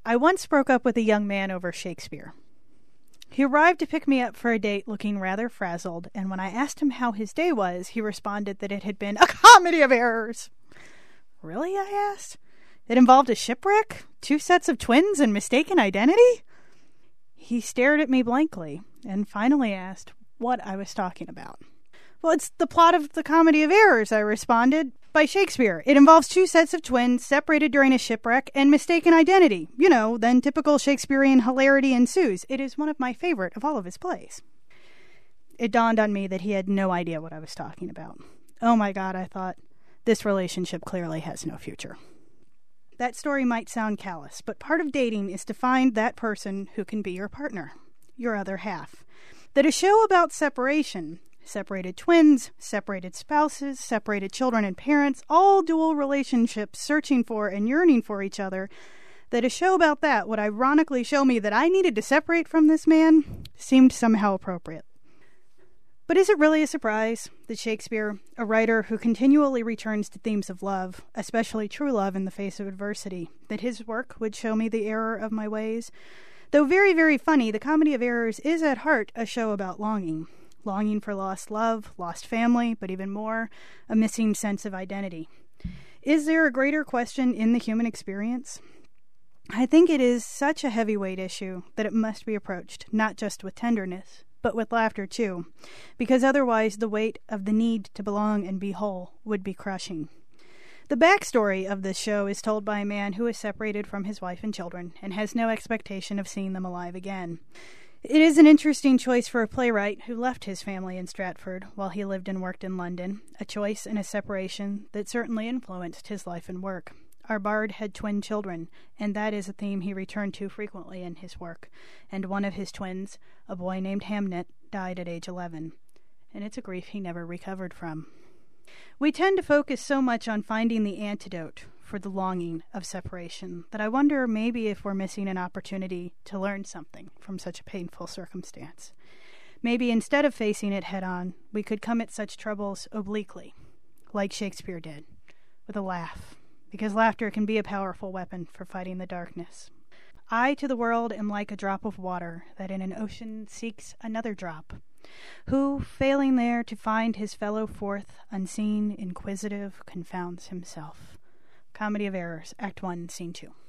I once broke up with a young man over Shakespeare. He arrived to pick me up for a date looking rather frazzled, and when I asked him how his day was, he responded that it had been a comedy of errors. Really, I asked? It involved a shipwreck, 2 sets of twins, and mistaken identity? He stared at me blankly, and finally asked what I was talking about. Well, it's the plot of the Comedy of Errors, I responded, by Shakespeare. It involves 2 sets of twins separated during a shipwreck and mistaken identity. You know, then typical Shakespearean hilarity ensues. It is one of my favorite of all of his plays. It dawned on me that he had no idea what I was talking about. Oh my God, I thought, this relationship clearly has no future. That story might sound callous, but part of dating is to find that person who can be your partner, your other half. That a show about separation, separated twins, separated spouses, separated children and parents, all dual relationships searching for and yearning for each other, that a show about that would ironically show me that I needed to separate from this man seemed somehow appropriate. But is it really a surprise that Shakespeare, a writer who continually returns to themes of love, especially true love in the face of adversity, that his work would show me the error of my ways? Though very, very funny, The Comedy of Errors is at heart a show about longing. Longing for lost love, lost family, but even more, a missing sense of identity. Is there a greater question in the human experience? I think it is such a heavyweight issue that it must be approached, not just with tenderness, but with laughter too, because otherwise the weight of the need to belong and be whole would be crushing. The backstory of this show is told by a man who is separated from his wife and children and has no expectation of seeing them alive again. It is an interesting choice for a playwright who left his family in Stratford while he lived and worked in London, a choice and a separation that certainly influenced his life and work. Our bard had twin children, and that is a theme he returned to frequently in his work, and one of his twins, a boy named Hamnet, died at age 11, and it's a grief he never recovered from. We tend to focus so much on finding the antidote for the longing of separation that I wonder maybe if we're missing an opportunity to learn something from such a painful circumstance. Maybe instead of facing it head-on, we could come at such troubles obliquely, like Shakespeare did, with a laugh, because laughter can be a powerful weapon for fighting the darkness. I to the world am like a drop of water that in an ocean seeks another drop, who, failing there to find his fellow forth, unseen, inquisitive, confounds himself. Comedy of Errors, Act 1, Scene 2.